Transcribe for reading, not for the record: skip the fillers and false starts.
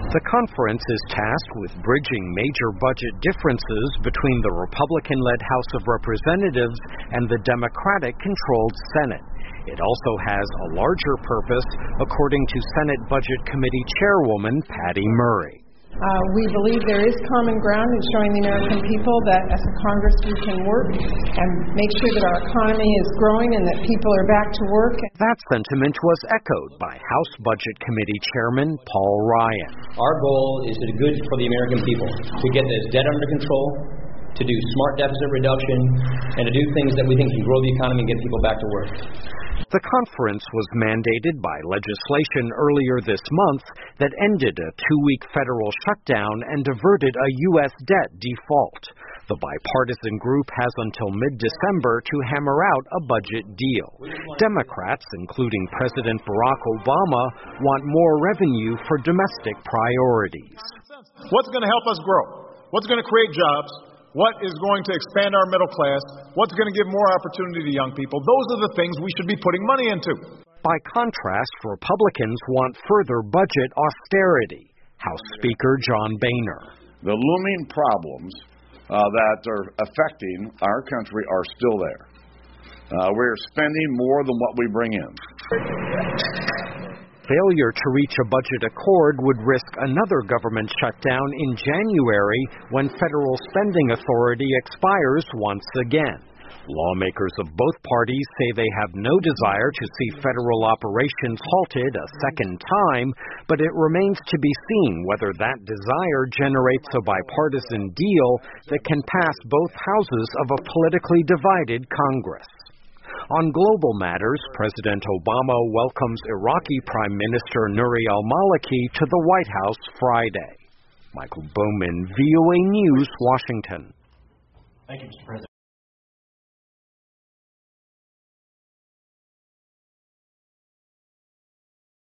The conference is tasked with bridging major budget differences between the Republican-led House of Representatives and the Democratic-controlled Senate. It also has a larger purpose, according to Senate Budget Committee Chairwoman Patty Murray. We believe there is common ground in showing the American people that as a Congress we can work and make sure that our economy is growing and that people are back to work. That sentiment was echoed by House Budget Committee Chairman Paul Ryan. Our goal is to do good for the American people, to get this debt under control, to do smart deficit reduction, and to do things that we think can grow the economy and get people back to work. The conference was mandated by legislation earlier this month that ended a 2-week federal shutdown and averted a U.S. debt default. The bipartisan group has until mid-December to hammer out a budget deal. Democrats, including President Barack Obama, want more revenue for domestic priorities. What's going to help us grow? What's going to create jobs? What is going to expand our middle class? What's going to give more opportunity to young people? Those are the things we should be putting money into. By contrast, Republicans want further budget austerity. House Speaker John Boehner. The looming problems that are affecting our country are still there. We're spending more than what we bring in. Failure to reach a budget accord would risk another government shutdown in January when federal spending authority expires once again. Lawmakers of both parties say they have no desire to see federal operations halted a second time, but it remains to be seen whether that desire generates a bipartisan deal that can pass both houses of a politically divided Congress. On global matters, President Obama welcomes Iraqi Prime Minister Nouri al-Maliki to the White House Friday. Michael Bowman, VOA News, Washington. Thank you, Mr. President.